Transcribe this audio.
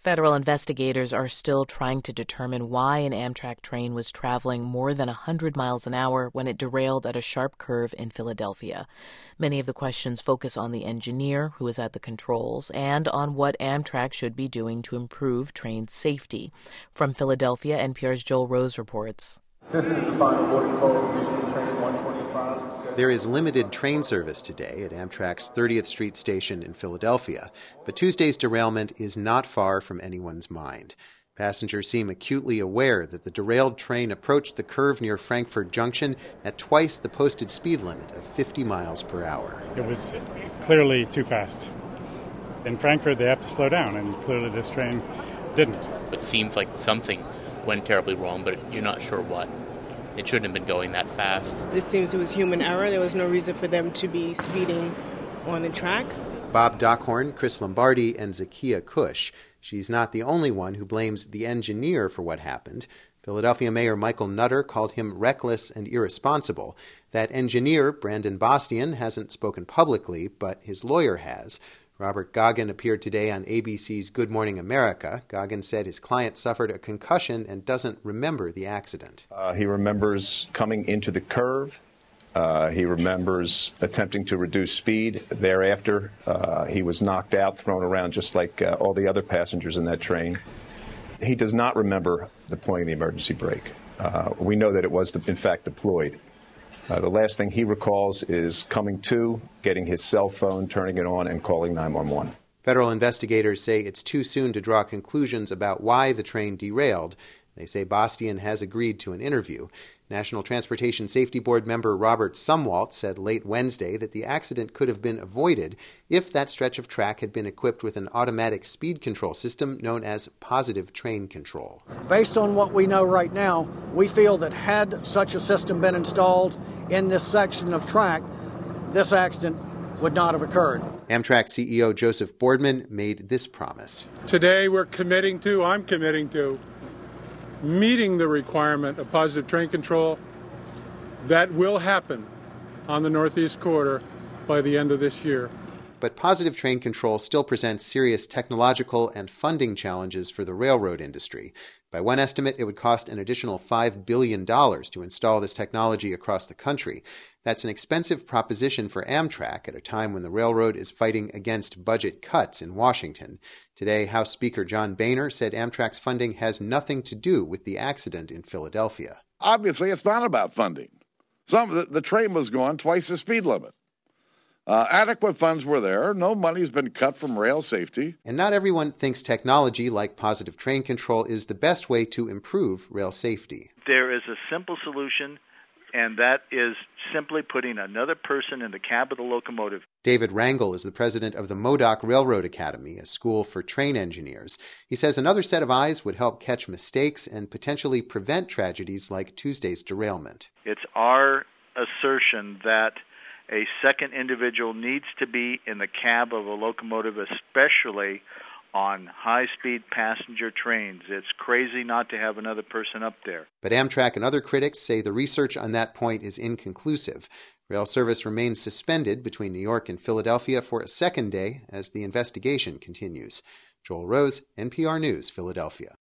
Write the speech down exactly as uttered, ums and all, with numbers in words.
Federal investigators are still trying to determine why an Amtrak train was traveling more than one hundred miles an hour when it derailed at a sharp curve in Philadelphia. Many of the questions focus on the engineer who was at the controls and on what Amtrak should be doing to improve train safety. From Philadelphia, N P R's Joel Rose reports. This is the final boarding call, Regional Train one twenty-five. There is limited train service today at Amtrak's thirtieth Street station in Philadelphia, but Tuesday's derailment is not far from anyone's mind. Passengers seem acutely aware that the derailed train approached the curve near Frankfort Junction at twice the posted speed limit of fifty miles per hour. It was clearly too fast. In Frankfurt, they have to slow down, and clearly this train didn't. It seems like something went terribly wrong, but you're not sure what. It shouldn't have been going that fast. It seems it was human error. There was no reason for them to be speeding on the track. Bob Dockhorn, Chris Lombardi, and Zakia Cush. She's not the only one who blames the engineer for what happened. Philadelphia Mayor Michael Nutter called him reckless and irresponsible. That engineer, Brandon Bastian, hasn't spoken publicly, but his lawyer has. Robert Goggin appeared today on A B C's Good Morning America. Goggin said his client suffered a concussion and doesn't remember the accident. Uh, he remembers coming into the curve. Uh, he remembers attempting to reduce speed. Thereafter, uh, he was knocked out, thrown around just like uh, all the other passengers in that train. He does not remember deploying the emergency brake. Uh, we know that it was, in fact, deployed. Uh, the last thing he recalls is coming to, getting his cell phone, turning it on, and calling nine one one. Federal investigators say it's too soon to draw conclusions about why the train derailed. They say Bastian has agreed to an interview. National Transportation Safety Board member Robert Sumwalt said late Wednesday that the accident could have been avoided if that stretch of track had been equipped with an automatic speed control system known as positive train control. Based on what we know right now, we feel that had such a system been installed in this section of track, this accident would not have occurred. Amtrak C E O Joseph Boardman made this promise. Today we're committing to, I'm committing to, meeting the requirement of positive train control. That will happen on the Northeast Corridor by the end of this year. But positive train control still presents serious technological and funding challenges for the railroad industry. By one estimate, it would cost an additional five billion dollars to install this technology across the country. That's an expensive proposition for Amtrak at a time when the railroad is fighting against budget cuts in Washington. Today, House Speaker John Boehner said Amtrak's funding has nothing to do with the accident in Philadelphia. Obviously, it's not about funding. Some the, the train was going twice the speed limit. Uh, adequate funds were there. No money's been cut from rail safety. And not everyone thinks technology like positive train control is the best way to improve rail safety. There is a simple solution, and that is simply putting another person in the cab of the locomotive. David Rangel is the president of the Modoc Railroad Academy, a school for train engineers. He says another set of eyes would help catch mistakes and potentially prevent tragedies like Tuesday's derailment. It's our assertion that a second individual needs to be in the cab of a locomotive, especially on high-speed passenger trains. It's crazy not to have another person up there. But Amtrak and other critics say the research on that point is inconclusive. Rail service remains suspended between New York and Philadelphia for a second day as the investigation continues. Joel Rose, N P R News, Philadelphia.